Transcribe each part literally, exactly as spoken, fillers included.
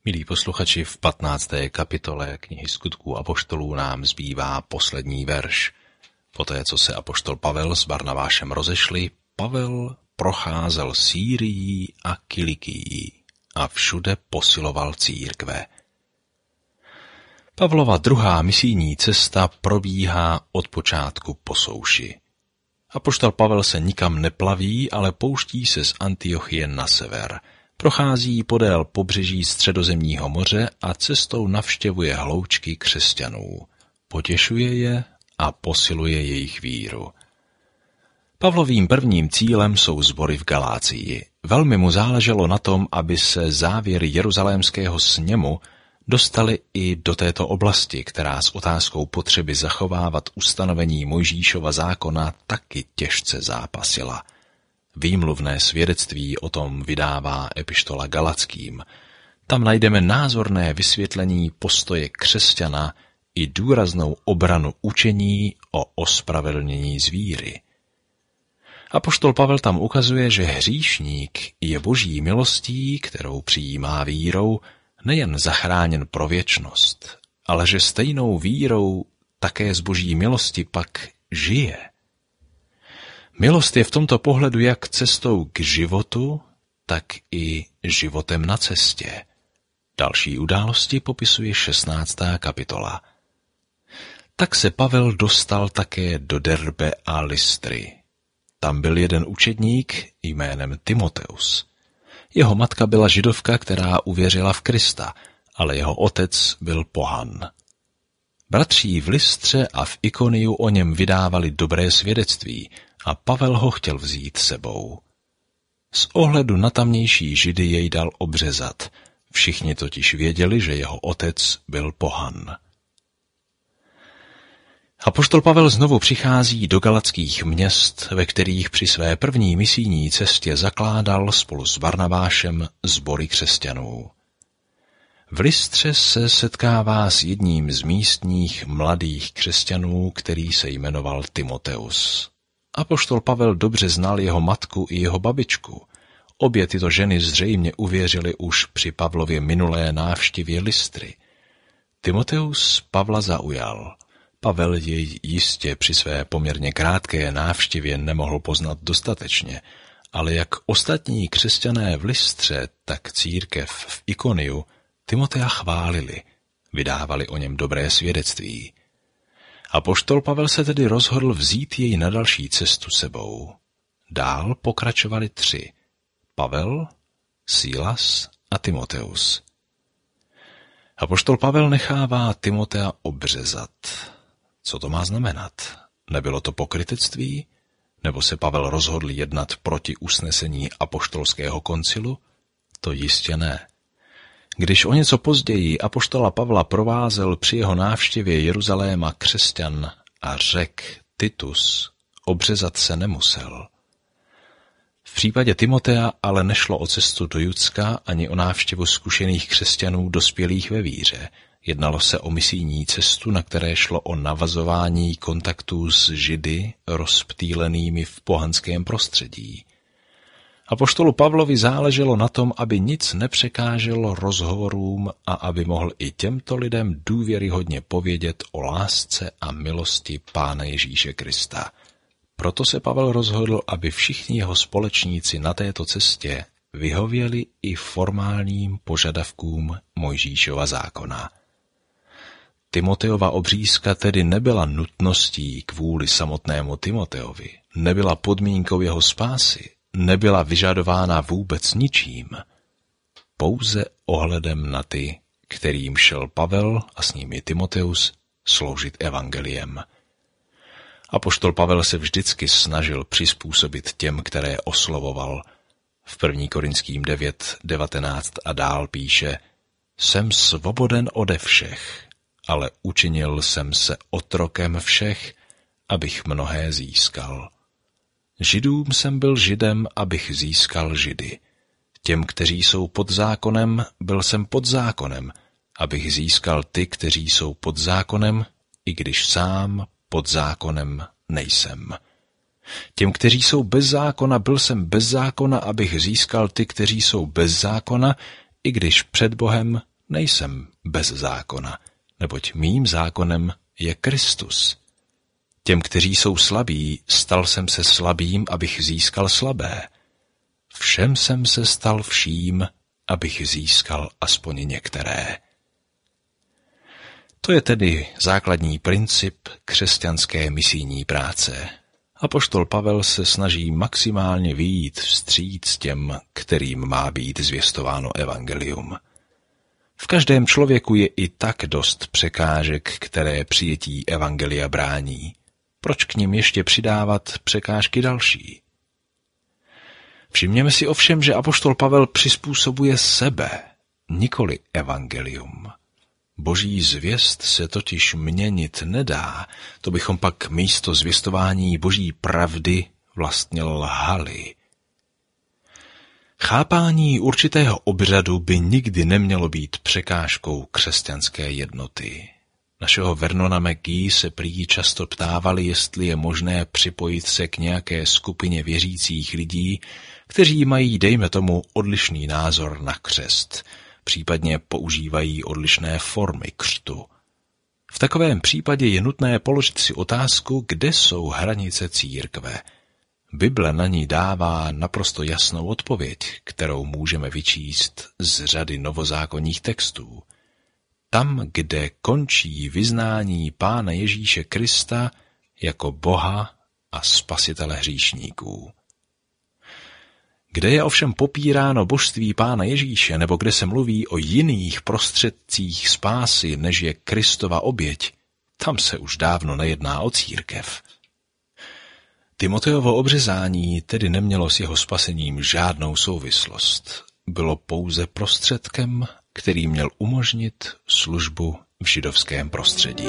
Milí posluchači, v patnácté kapitole knihy Skutků apoštolů nám zbývá poslední verš. Poté, co se apoštol Pavel s Barnabášem rozešli, Pavel procházel Sýrií a Kilikií a všude posiloval církve. Pavlova druhá misijní cesta probíhá od počátku po souši. Apoštol Pavel se nikam neplaví, ale pouští se z Antiochie na sever. Prochází podél pobřeží Středozemního moře a cestou navštěvuje hloučky křesťanů. Potěšuje je a posiluje jejich víru. Pavlovým prvním cílem jsou sbory v Galácii. Velmi mu záleželo na tom, aby se závěry jeruzalémského sněmu dostaly i do této oblasti, která s otázkou potřeby zachovávat ustanovení Mojžíšova zákona taky těžce zápasila. Výmluvné svědectví o tom vydává epištola Galackým. Tam najdeme názorné vysvětlení postoje křesťana i důraznou obranu učení o ospravedlnění z víry. Apoštol Pavel tam ukazuje, že hříšník je boží milostí, kterou přijímá vírou, nejen zachráněn pro věčnost, ale že stejnou vírou také z boží milosti pak žije. Milost je v tomto pohledu jak cestou k životu, tak i životem na cestě. Další události popisuje šestnáctá kapitola. Tak se Pavel dostal také do Derbe a Lystry. Tam byl jeden učedník jménem Timoteus. Jeho matka byla židovka, která uvěřila v Krista, ale jeho otec byl pohan. Bratří v Lystře a v Ikoniu o něm vydávali dobré svědectví a Pavel ho chtěl vzít sebou. Z ohledu na tamnější židy jej dal obřezat. Všichni totiž věděli, že jeho otec byl pohan. Apoštol Pavel znovu přichází do galackých měst, ve kterých při své první misijní cestě zakládal spolu s Barnabášem sbory křesťanů. V Lystře se setkává s jedním z místních mladých křesťanů, který se jmenoval Timoteus. Apoštol Pavel dobře znal jeho matku i jeho babičku. Obě tyto ženy zřejmě uvěřily už při Pavlově minulé návštěvě Lystry. Timoteus Pavla zaujal. Pavel jej jistě při své poměrně krátké návštěvě nemohl poznat dostatečně, ale jak ostatní křesťané v Lystře, tak církev v Ikoniu Timotea chválili, vydávali o něm dobré svědectví. Apoštol Pavel se tedy rozhodl vzít jej na další cestu sebou. Dál pokračovali tři. Pavel, Silas a Timoteus. Apoštol Pavel nechává Timotea obřezat. Co to má znamenat? Nebylo to pokrytectví? Nebo se Pavel rozhodl jednat proti usnesení apoštolského koncilu? To jistě ne. Když o něco později apoštola Pavla provázel při jeho návštěvě Jeruzaléma křesťan a řekl Titus, obřezat se nemusel. V případě Timotea ale nešlo o cestu do Judska ani o návštěvu zkušených křesťanů dospělých ve víře. Jednalo se o misijní cestu, na které šlo o navazování kontaktů s Židy rozptýlenými v pohanském prostředí. Apoštolu Pavlovi záleželo na tom, aby nic nepřekáželo rozhovorům a aby mohl i těmto lidem důvěryhodně povědět o lásce a milosti Pána Ježíše Krista. Proto se Pavel rozhodl, aby všichni jeho společníci na této cestě vyhověli i formálním požadavkům Mojžíšova zákona. Timoteova obřízka tedy nebyla nutností kvůli samotnému Timoteovi, nebyla podmínkou jeho spásy, nebyla vyžadována vůbec ničím, pouze ohledem na ty, kterým šel Pavel a s nimi Timoteus sloužit evangeliem. Apoštol Pavel se vždycky snažil přizpůsobit těm, které oslovoval. V první Korinským devět devatenáct a dál píše: Jsem svoboden ode všech, ale učinil jsem se otrokem všech, abych mnohé získal. Židům jsem byl Židem, abych získal Židy. Těm, kteří jsou pod zákonem, byl jsem pod zákonem, abych získal ty, kteří jsou pod zákonem, i když sám pod zákonem nejsem. Těm, kteří jsou bez zákona, byl jsem bez zákona, abych získal ty, kteří jsou bez zákona, i když před Bohem nejsem bez zákona, neboť mým zákonem je Kristus. Těm, kteří jsou slabí, stal jsem se slabým, abych získal slabé. Všem jsem se stal vším, abych získal aspoň některé. To je tedy základní princip křesťanské misijní práce. Apoštol Pavel se snaží maximálně vyjít vstříc těm, kterým má být zvěstováno evangelium. V každém člověku je i tak dost překážek, které přijetí evangelia brání. Proč k nim ještě přidávat překážky další? Všimněme si ovšem, že apoštol Pavel přizpůsobuje sebe, nikoli evangelium. Boží zvěst se totiž měnit nedá, to bychom pak místo zvěstování boží pravdy vlastně lhali. Chápání určitého obřadu by nikdy nemělo být překážkou křesťanské jednoty. Našeho Vernona McGee se prý často ptávali, jestli je možné připojit se k nějaké skupině věřících lidí, kteří mají, dejme tomu, odlišný názor na křest, případně používají odlišné formy křtu. V takovém případě je nutné položit si otázku, kde jsou hranice církve. Bible na ní dává naprosto jasnou odpověď, kterou můžeme vyčíst z řady novozákonních textů. Tam, kde končí vyznání Pána Ježíše Krista jako Boha a Spasitele hříšníků. Kde je ovšem popíráno božství Pána Ježíše, nebo kde se mluví o jiných prostředcích spásy, než je Kristova oběť, tam se už dávno nejedná o církev. Timoteovo obřezání tedy nemělo s jeho spasením žádnou souvislost. Bylo pouze prostředkem, který měl umožnit službu v židovském prostředí.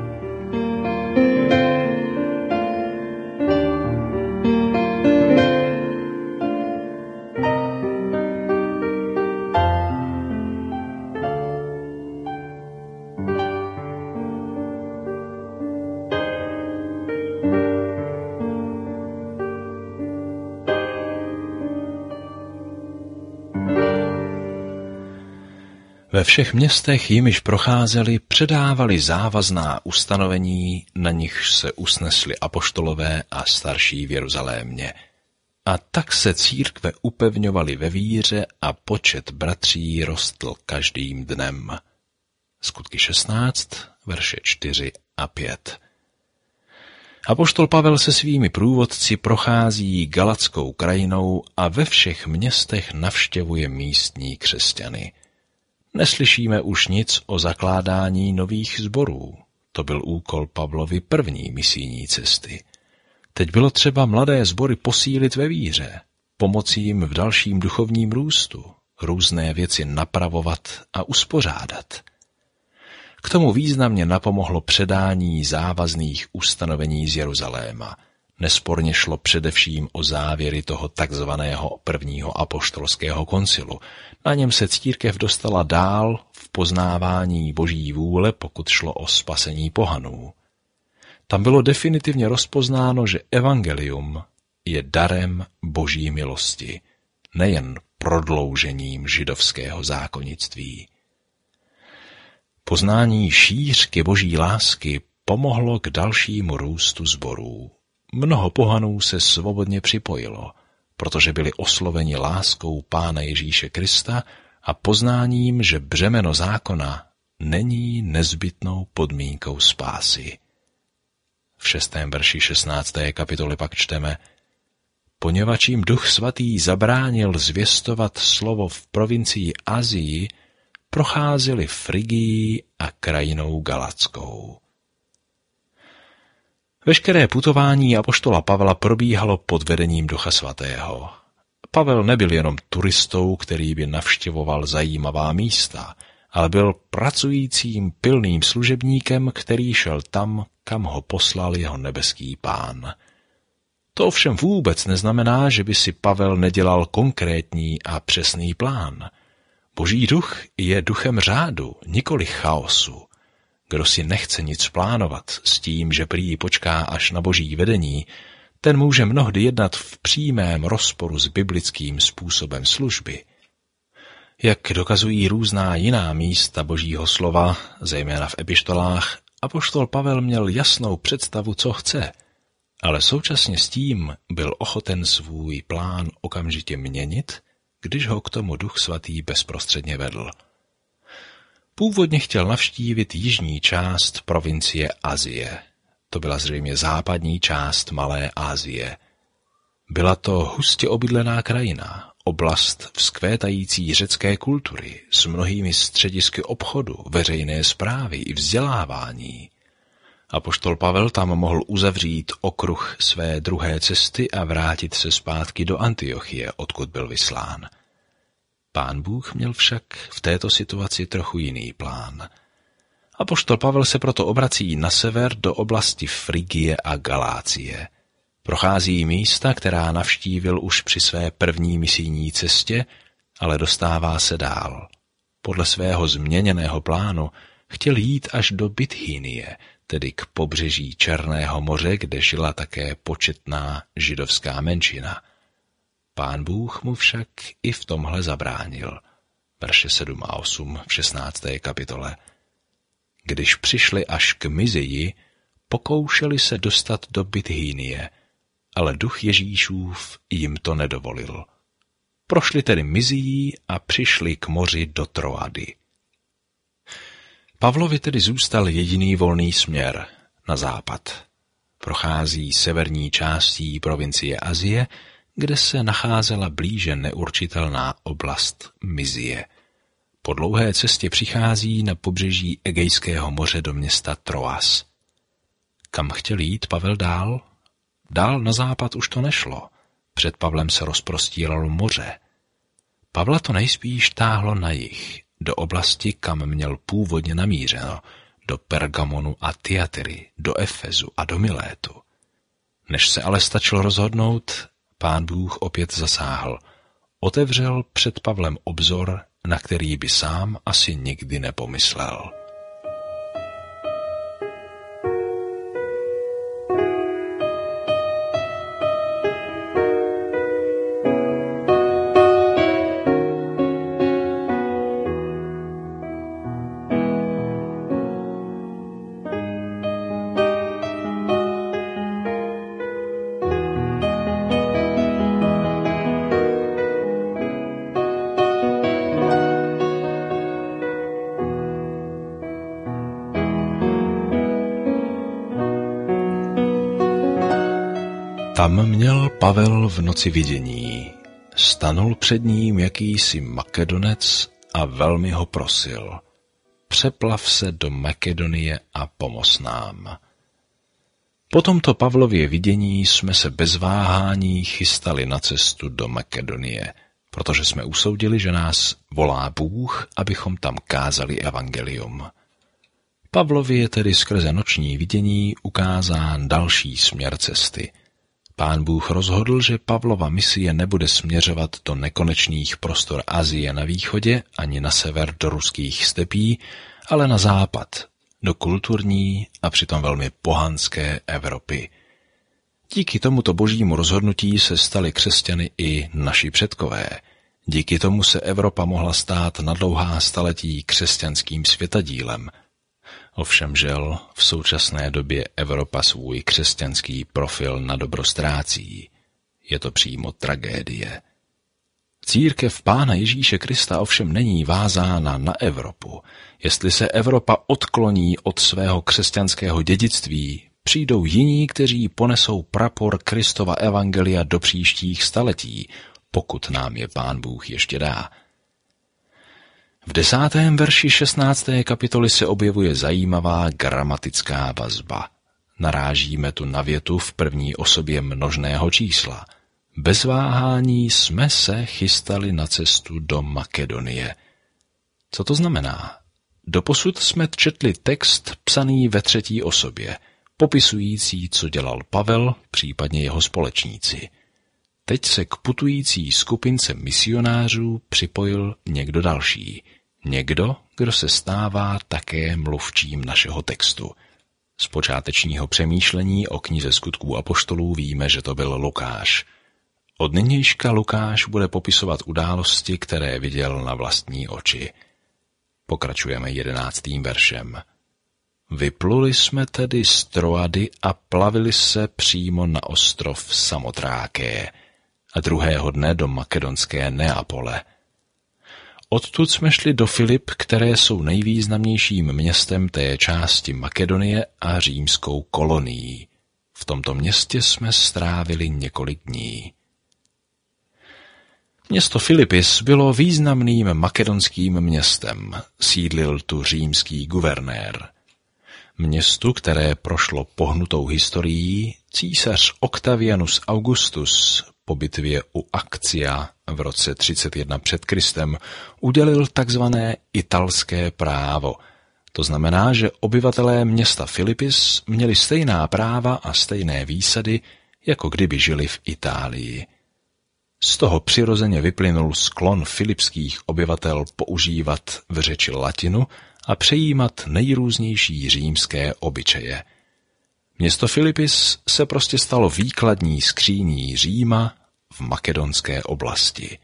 Ve všech městech, jimiž procházeli, předávali závazná ustanovení, na nichž se usnesli apoštolové a starší v Jeruzalémě. A tak se církve upevňovaly ve víře a počet bratří rostl každým dnem. Skutky šestnáct, verše čtyři a pět. Apoštol Pavel se svými průvodci prochází Galatskou krajinou a ve všech městech navštěvuje místní křesťany. Neslyšíme už nic o zakládání nových sborů. To byl úkol Pavlovy první misijní cesty. Teď bylo třeba mladé sbory posílit ve víře, pomoci jim v dalším duchovním růstu, různé věci napravovat a uspořádat. K tomu významně napomohlo předání závazných ustanovení z Jeruzaléma. Nesporně šlo především o závěry toho takzvaného prvního apoštolského koncilu. Na něm se církev dostala dál v poznávání boží vůle, pokud šlo o spasení pohanů. Tam bylo definitivně rozpoznáno, že evangelium je darem boží milosti, nejen prodloužením židovského zákonnictví. Poznání šířky boží lásky pomohlo k dalšímu růstu sborů. Mnoho pohanů se svobodně připojilo, protože byli osloveni láskou Pána Ježíše Krista a poznáním, že břemeno zákona není nezbytnou podmínkou spásy. V šestém verši šestnácté kapitoly pak čteme: Poněvadž jim Duch Svatý zabránil zvěstovat slovo v provincii Asii, procházeli Frigii a krajinou Galatskou. Veškeré putování apoštola Pavla probíhalo pod vedením Ducha Svatého. Pavel nebyl jenom turistou, který by navštěvoval zajímavá místa, ale byl pracujícím pilným služebníkem, který šel tam, kam ho poslal jeho nebeský Pán. To ovšem vůbec neznamená, že by si Pavel nedělal konkrétní a přesný plán. Boží duch je duchem řádu, nikoli chaosu. Kdo si nechce nic plánovat s tím, že prý počká až na boží vedení, ten může mnohdy jednat v přímém rozporu s biblickým způsobem služby. Jak dokazují různá jiná místa Božího slova, zejména v epištolách, apoštol Pavel měl jasnou představu, co chce, ale současně s tím byl ochoten svůj plán okamžitě měnit, když ho k tomu Duch Svatý bezprostředně vedl. Původně chtěl navštívit jižní část provincie Asie. To byla zřejmě západní část Malé Asie. Byla to hustě obydlená krajina, oblast vzkvétající řecké kultury s mnohými středisky obchodu, veřejné správy i vzdělávání. Apoštol Pavel tam mohl uzavřít okruh své druhé cesty a vrátit se zpátky do Antiochie, odkud byl vyslán. Pán Bůh měl však v této situaci trochu jiný plán. Apoštol Pavel se proto obrací na sever do oblasti Frigie a Galácie. Prochází místa, která navštívil už při své první misijní cestě, ale dostává se dál. Podle svého změněného plánu chtěl jít až do Bithynie, tedy k pobřeží Černého moře, kde žila také početná židovská menšina. Pán Bůh mu však i v tomhle zabránil. Verše sedm a osm v šestnácté kapitole. Když přišli až k Mizii, pokoušeli se dostat do Bithynie, ale duch Ježíšův jim to nedovolil. Prošli tedy Mizií a přišli k moři do Troady. Pavlovi tedy zůstal jediný volný směr na západ. Prochází severní částí provincie Asie, kde se nacházela blíže neurčitelná oblast Mizie. Po dlouhé cestě přichází na pobřeží Egejského moře do města Troas. Kam chtěl jít Pavel dál? Dál na západ už to nešlo. Před Pavlem se rozprostíralo moře. Pavla to nejspíš táhlo na jih, do oblasti, kam měl původně namířeno, do Pergamonu a Tyatiry, do Efezu a do Milétu. Než se ale stačilo rozhodnout, Pán Bůh opět zasáhl. Otevřel před Pavlem obzor, na který by sám asi nikdy nepomyslel. Tam měl Pavel v noci vidění. Stanul před ním jakýsi Makedonec a velmi ho prosil. Přeplav se do Makedonie a pomoz nám. Po tomto Pavlově vidění jsme se bez váhání chystali na cestu do Makedonie, protože jsme usoudili, že nás volá Bůh, abychom tam kázali evangelium. Pavlovi je tedy skrze noční vidění ukázán další směr cesty. Pán Bůh rozhodl, že Pavlova misie nebude směřovat do nekonečných prostor Asie na východě ani na sever do ruských stepí, ale na západ, do kulturní a přitom velmi pohanské Evropy. Díky tomuto božímu rozhodnutí se stali křesťany i naši předkové. Díky tomu se Evropa mohla stát na dlouhá staletí křesťanským světadílem. Ovšem žel, v současné době Evropa svůj křesťanský profil na dobro ztrácí. Je to přímo tragédie. Církev Pána Ježíše Krista ovšem není vázána na Evropu. Jestli se Evropa odkloní od svého křesťanského dědictví, přijdou jiní, kteří ponesou prapor Kristova evangelia do příštích staletí, pokud nám je Pán Bůh ještě dá. V desátém verši šestnácté kapitoly se objevuje zajímavá gramatická vazba. Narážíme tu na větu v první osobě množného čísla. Bez váhání jsme se chystali na cestu do Makedonie. Co to znamená? Doposud jsme četli text psaný ve třetí osobě, popisující, co dělal Pavel, případně jeho společníci. Teď se k putující skupince misionářů připojil někdo další. Někdo, kdo se stává také mluvčím našeho textu. Z počátečního přemýšlení o knize Skutků apoštolů víme, že to byl Lukáš. Od nynějška Lukáš bude popisovat události, které viděl na vlastní oči. Pokračujeme jedenáctým veršem. Vypluli jsme tedy z Troady a plavili se přímo na ostrov Samotráké a druhého dne do makedonské Neapole. Odtud jsme šli do Filip, které jsou nejvýznamnějším městem té části Makedonie a římskou kolonií. V tomto městě jsme strávili několik dní. Město Filipis bylo významným makedonským městem. Sídlil tu římský guvernér. Městu, které prošlo pohnutou historií, císař Octavianus Augustus po bitvě u Akcia v roce třicet jedna před Kristem udělil takzvané italské právo. To znamená, že obyvatelé města Filipis měli stejná práva a stejné výsady, jako kdyby žili v Itálii. Z toho přirozeně vyplynul sklon filipských obyvatel používat v řeči latinu a přejímat nejrůznější římské obyčeje. Město Filipis se prostě stalo výkladní skříní Říma v makedonské oblasti.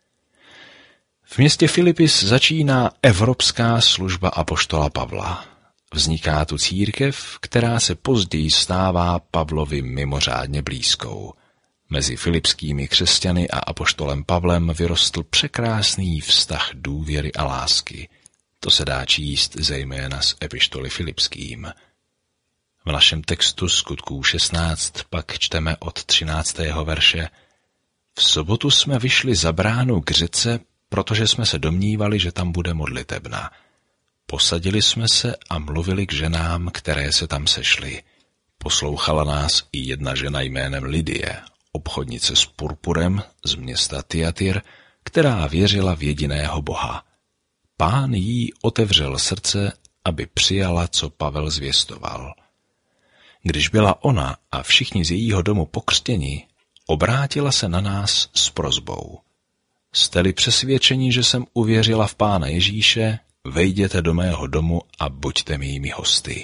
V městě Filipis začíná evropská služba apoštola Pavla. Vzniká tu církev, která se později stává Pavlovi mimořádně blízkou. Mezi filipskými křesťany a apoštolem Pavlem vyrostl překrásný vztah důvěry a lásky. To se dá číst zejména z epištoly filipským. V našem textu Skutků šestnáct pak čteme od třináctého verše. V sobotu jsme vyšli za bránu k řece, protože jsme se domnívali, že tam bude modlitebna. Posadili jsme se a mluvili k ženám, které se tam sešly. Poslouchala nás i jedna žena jménem Lidie, obchodnice s purpurem z města Thyatira, která věřila v jediného Boha. Pán jí otevřel srdce, aby přijala, co Pavel zvěstoval. Když byla ona a všichni z jejího domu pokřtěni, obrátila se na nás s prosbou. Jste-li přesvědčeni, že jsem uvěřila v Pána Ježíše, vejděte do mého domu a buďte mými hosty.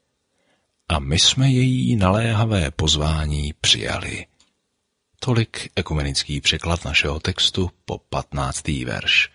A my jsme její naléhavé pozvání přijali. Tolik ekumenický překlad našeho textu po patnáctý verš.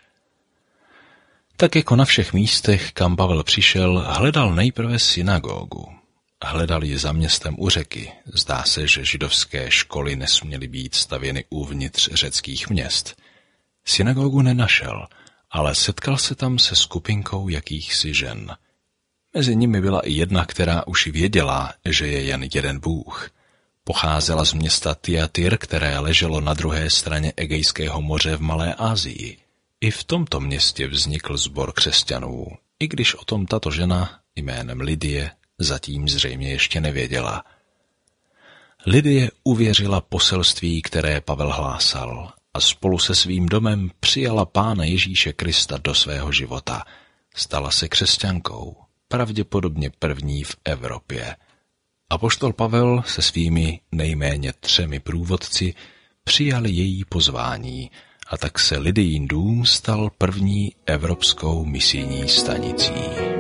Tak jako na všech místech, kam Pavel přišel, hledal nejprve synagogu. Hledal ji za městem u řeky. Zdá se, že židovské školy nesměly být stavěny uvnitř řeckých měst. Synagogu nenašel, ale setkal se tam se skupinkou jakýchsi žen. Mezi nimi byla i jedna, která už věděla, že je jen jeden Bůh. Pocházela z města Thyatira, které leželo na druhé straně Egejského moře v Malé Asii. I v tomto městě vznikl sbor křesťanů, i když o tom tato žena jménem Lidie zatím zřejmě ještě nevěděla. Lidie uvěřila poselství, které Pavel hlásal, a spolu se svým domem přijala Pána Ježíše Krista do svého života. Stala se křesťankou, pravděpodobně první v Evropě. Apoštol Pavel se svými nejméně třemi průvodci přijali její pozvání, a tak se Lidiin dům stal první evropskou misijní stanicí.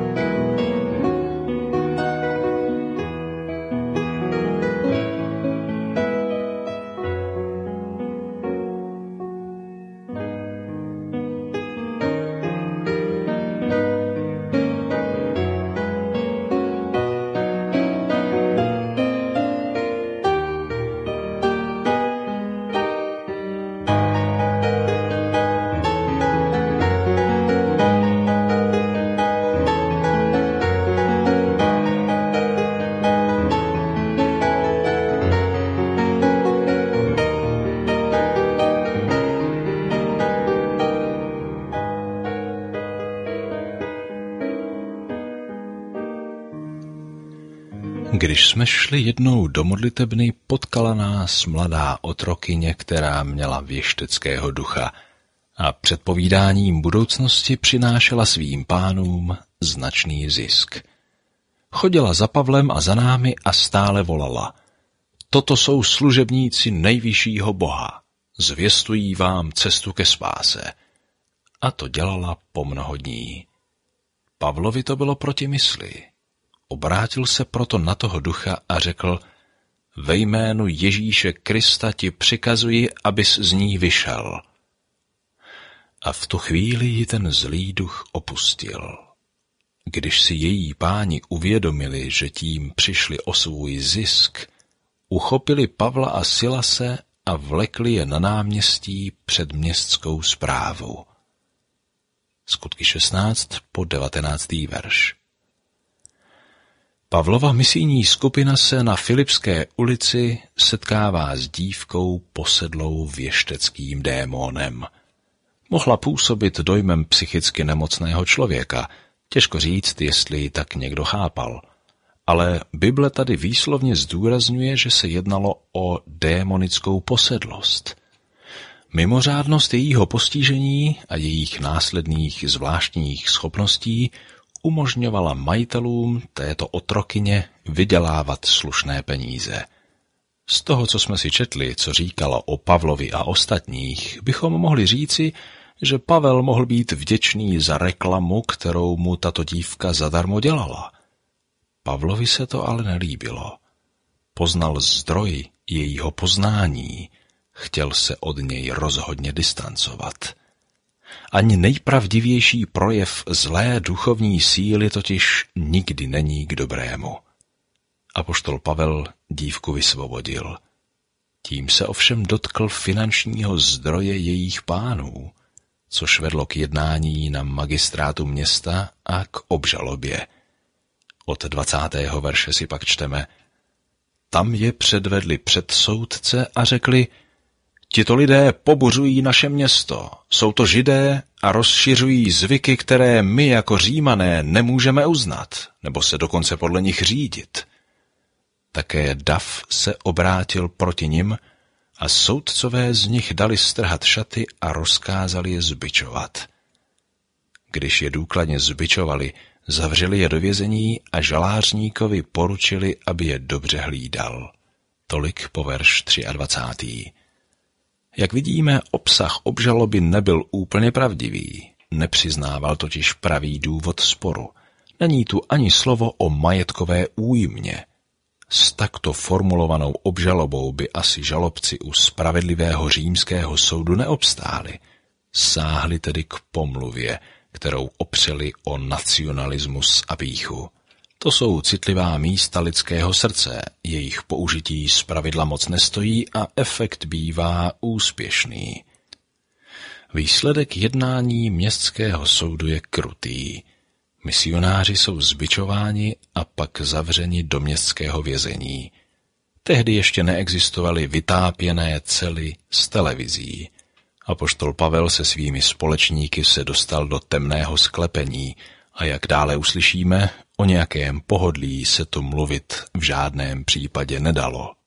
Když jsme šli jednou do modlitebny, potkala nás mladá otrokyně, která měla věšteckého ducha a předpovídáním budoucnosti přinášela svým pánům značný zisk. Chodila za Pavlem a za námi a stále volala. Toto jsou služebníci nejvyššího Boha, zvěstují vám cestu ke spáse. A to dělala po mnoho dní. Pavlovi to bylo proti mysli. Obrátil se proto na toho ducha a řekl, ve jménu Ježíše Krista ti přikazuji, abys z ní vyšel. A v tu chvíli ji ten zlý duch opustil. Když si její páni uvědomili, že tím přišli o svůj zisk, uchopili Pavla a Silase a vlekli je na náměstí před městskou správu. Skutky šestnáct po devatenáctý verš. Pavlova misijní skupina se na Filipské ulici setkává s dívkou posedlou věšteckým démonem. Mohla působit dojmem psychicky nemocného člověka, těžko říct, jestli ji tak někdo chápal. Ale Bible tady výslovně zdůrazňuje, že se jednalo o démonickou posedlost. Mimořádnost jejího postižení a jejich následných zvláštních schopností umožňovala majitelům této otrokyně vydělávat slušné peníze. Z toho, co jsme si četli, co říkalo o Pavlovi a ostatních, bychom mohli říci, že Pavel mohl být vděčný za reklamu, kterou mu tato dívka zadarmo dělala. Pavlovi se to ale nelíbilo. Poznal zdroj jejího poznání, chtěl se od něj rozhodně distancovat. Ani nejpravdivější projev zlé duchovní síly totiž nikdy není k dobrému. Apoštol Pavel dívku vysvobodil. Tím se ovšem dotkl finančního zdroje jejich pánů, což vedlo k jednání na magistrátu města a k obžalobě. Od dvacátého verše si pak čteme: Tam je předvedli před soudce a řekli: Tito lidé pobuřují naše město, jsou to Židé a rozšiřují zvyky, které my jako Římané nemůžeme uznat, nebo se dokonce podle nich řídit. Také dav se obrátil proti nim a soudcové z nich dali strhat šaty a rozkázali je zbičovat. Když je důkladně zbičovali, zavřeli je do vězení a žalářníkovi poručili, aby je dobře hlídal. Tolik po verš dvacátý třetí. Jak vidíme, obsah obžaloby nebyl úplně pravdivý. Nepřiznával totiž pravý důvod sporu. Není tu ani slovo o majetkové újmě. S takto formulovanou obžalobou by asi žalobci u spravedlivého římského soudu neobstáli. Sáhli tedy k pomluvě, kterou opřeli o nacionalismus a pýchu. To jsou citlivá místa lidského srdce, jejich použití zpravidla moc nestojí a efekt bývá úspěšný. Výsledek jednání městského soudu je krutý. Misionáři jsou zbičováni a pak zavřeni do městského vězení. Tehdy ještě neexistovaly vytápěné cely s televizí. Apoštol Pavel se svými společníky se dostal do temného sklepení a jak dále uslyšíme, o nějakém pohodlí se tu mluvit v žádném případě nedalo.